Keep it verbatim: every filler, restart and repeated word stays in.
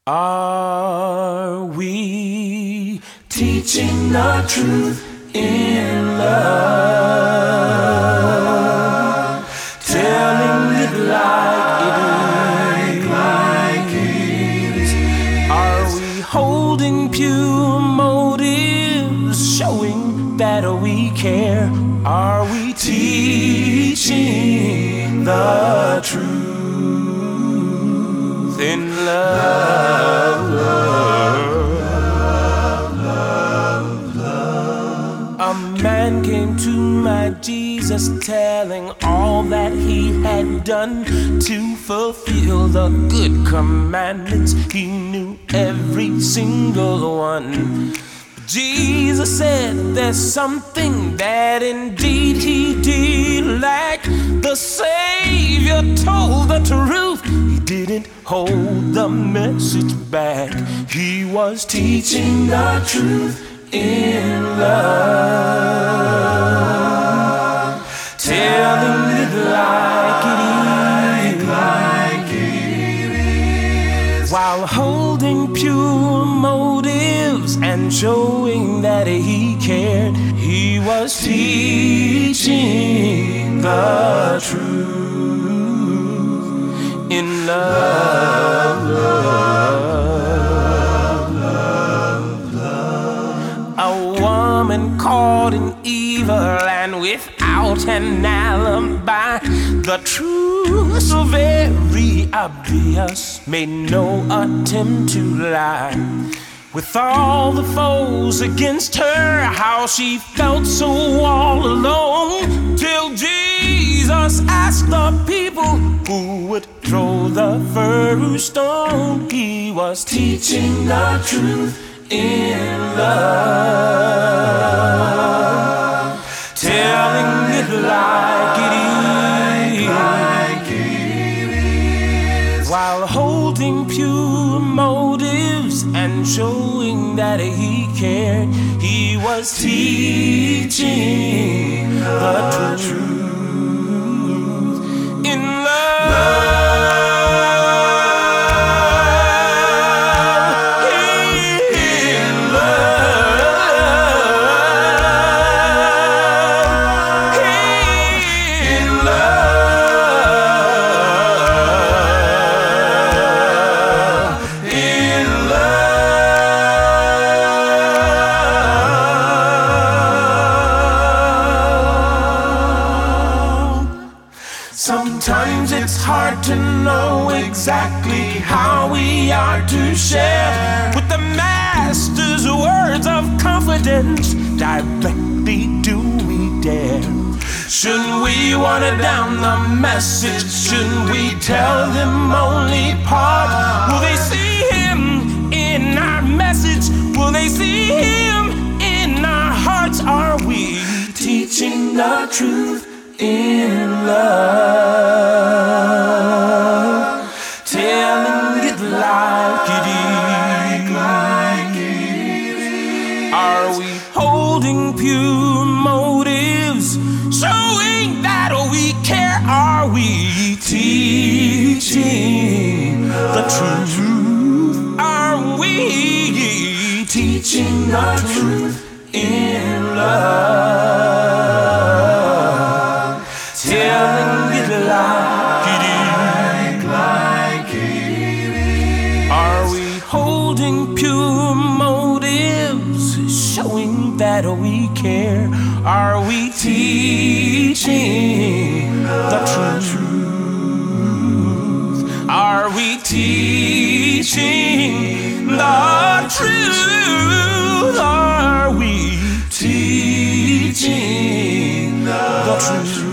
Are we teaching the truth in love? Telling it like it is. Like it is. Are we holding pure motives, showing that we care? Are we teaching the truth in love? Love, love, love. A man came to my Jesus, telling all that he had done to fulfill the good commandments. He knew every single one. Jesus said there's something that indeed he did lack. The Savior told the truth. He didn't hold the message back. He was teaching the truth in love, telling it like it is, like it is, while holding pure motives and showing that he cared. He was teaching the truth in love, love, love, love. A woman caught in evil and without an alibi. The truth so very obvious, made no attempt to lie. With all the foes against her, how she felt so all alone, till Jesus asked the people who would throw the first stone. He was teaching the truth in love, telling it like it is, like it is, while holding pure motives and showing that he cared. He was teaching the truth in love. Sometimes it's hard to know exactly how we are to share with the Master's words of confidence. Directly do we dare? Shouldn't we water down the message? Shouldn't we tell them only part? Will they see him in our message? Will they see him in our hearts? Are we teaching the truth in love, telling it like it is, like it is? Are we holding pure motives, showing that we care? Are we teaching the truth? Are we teaching the truth in love, telling it like it is, like it is? Are we holding pure motives, showing that we care? Are we teaching the truth? Are we teaching the truth? Are we teaching the truth?